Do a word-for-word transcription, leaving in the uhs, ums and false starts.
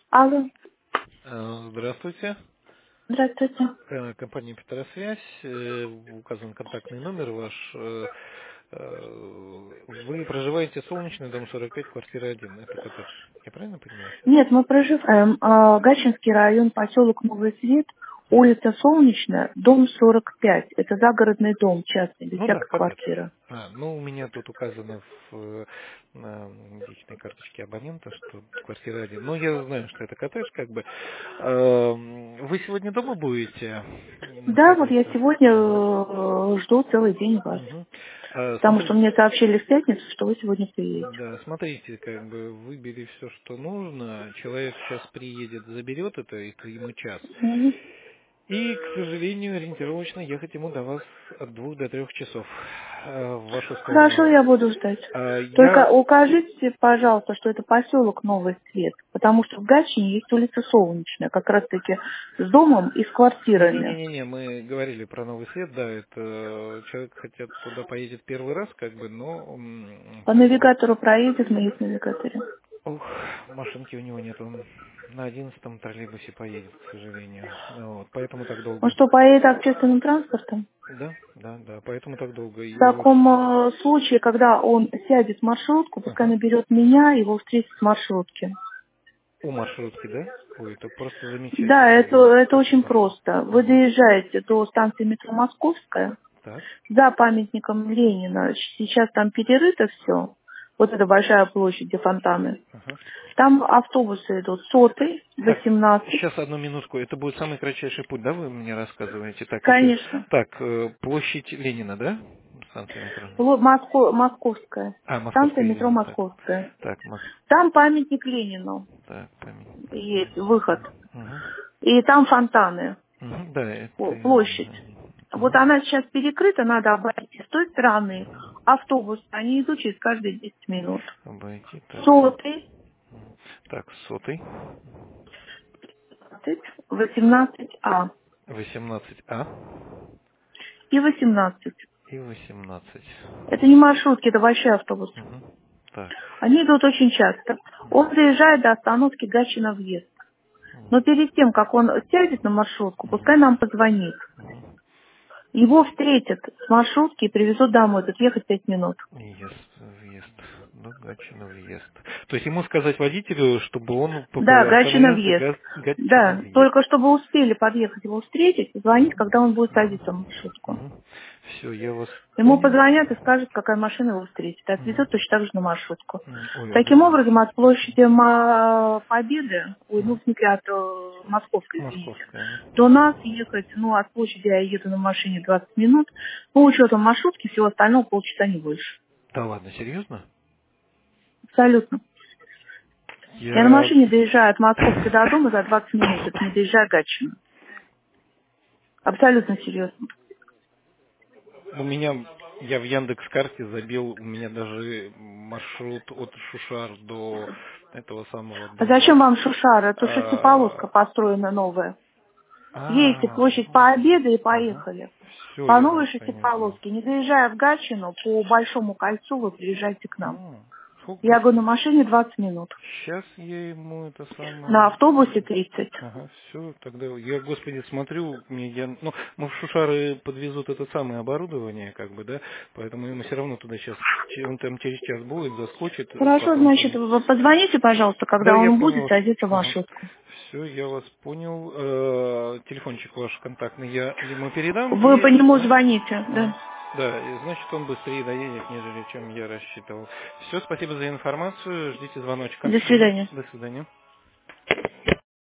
Алло, Э, Здравствуйте. здравствуйте. Э, Компания Петросвязь. Э, Указан контактный номер ваш. Э, э, Вы проживаете Солнечный, дом сорок пять, квартира один. Это коттедж. Я правильно понимаю? Нет, мы проживаем э, Гатчинский район, поселок Новый Свет, улица Солнечная, дом сорок пять. Это загородный дом частный, без Ну да, всякой коттедж. квартиры. А, ну, у меня тут указано в э, на личной карточке абонента, что квартира один. Но я знаю, что это коттедж, как бы. Эм, Вы сегодня дома будете Да, вот я находиться? сегодня Мгм. э, жду целый день вас. Мгм. Э, Потому что Смотрите. мне сообщили в пятницу, что вы сегодня приедете. Да, смотрите, как бы выбери все, что нужно. Человек сейчас приедет, заберет это, это ему час. Мгм. И, к сожалению, ориентировочно ехать ему до вас от двух до трех часов э, в вашу Хорошо, сторону. я буду ждать. А Только я... укажите, пожалуйста, что это поселок Новый Свет, потому что в Гатчине есть улица Солнечная, как раз-таки с домом и с квартирами. Не-не-не-не, мы говорили про Новый Свет, да, это человек хотят туда поедет первый раз, как бы, но м, По как бы, навигатору проедет, мы есть в навигаторе. ох, машинки у него нет, он на одиннадцатом троллейбусе поедет, к сожалению. Ну вот, поэтому так Он долго. что, поедет общественным транспортом? Да, да, да, поэтому так долго. В И... таком э, случае, когда он сядет в маршрутку, пускай Ага. наберет меня, его встретит в маршрутке. У маршрутки, да? Ой, это просто Да, замечательно, это, да, это очень спасибо. просто. Вы Угу. доезжаете до станции метро Московская, Так, за памятником Ленина. Сейчас там перерыто все. Вот эта большая площадь, где фонтаны. ага. Там автобусы идут сотый, Так, восемнадцать. сейчас одну минутку. Это будет самый кратчайший путь, да, вы мне рассказываете? Так, еще. Конечно. Так, э, площадь Ленина, да? Станция метро. Ло- Моско- Московская. А, Станция Московская метро Ленина, так. Московская. Так, Мос... Там памятник Ленину. так, память. Есть выход. Угу. И там фонтаны. Угу, да, это Пл- я Площадь. знаю. Вот Угу. она сейчас перекрыта, надо обойти. С той стороны автобус, они идут через каждые десять минут. Обойти, так. Сотый, Так, сотый. восемнадцать А восемнадцать А и восемнадцать. и восемнадцать. Это не маршрутки, это большой автобус. Угу. Так. Они идут очень часто. Он доезжает до остановки Гатчина въезд. Но перед тем, как он сядет на маршрутку, пускай нам позвонит. Угу. Его встретят с маршрутки и привезут домой. Тут ехать пять минут. Въезд, въезд. Ну, Гатчина въезд. То есть ему сказать водителю, чтобы он Да, попро- Гатчина остановился въезд. Га- Гатчина Да, въезд. только чтобы успели подъехать его встретить, звонить, когда он будет садиться в маршрутку. Все, я вас Ему понял. позвонят и скажут, какая машина его встретит. И Мгм. отвезет точно так же на маршрутку. М, Ой, Таким огромное образом, от спасибо. площади Ма- Победы, ой, ну, Мгм. в смысле, от э, Московской, извините, Московская, да? до нас ехать, ну, от площади я еду на машине двадцать минут, по учету маршрутки, всего остального полчаса не больше. Да ладно, серьезно? Абсолютно. Я на Я... машине доезжаю от Московской до дома за двадцать минут, это не доезжаю Гатчина. Абсолютно серьезно. У меня... Я в Яндекс.Карте забил, у меня даже маршрут от Шушар до этого самого, А до... зачем вам Шушара? Это шестиполоска А, построена новая. Едете в а, площадь Победы и ага. поехали. Все, По я новой вас понял. шестиполоске, не доезжая в Гатчину, по Большому кольцу вы приезжаете к нам. А, сколько? Я говорю, на машине двадцать минут. Сейчас я ему это На самое... автобусе тридцать. Ага, все, тогда я, господи, смотрю, мне я, ну, мы в Шушары подвезут это самое оборудование, как бы, да, поэтому ему все равно туда сейчас, он там через час будет, заскочит, Хорошо, потом значит, там... вы позвоните, пожалуйста, Да, когда я он понял будет вас. садиться в Ага. маршрутку. Все, я вас понял. Э, телефончик ваш контактный я ему передам Вы по и... нему Ага. звоните, Ага. да. Да, и значит он быстрее доедет, нежели чем я рассчитывал. Все, спасибо за информацию, ждите звоночка. До Мгм. свидания. До свидания.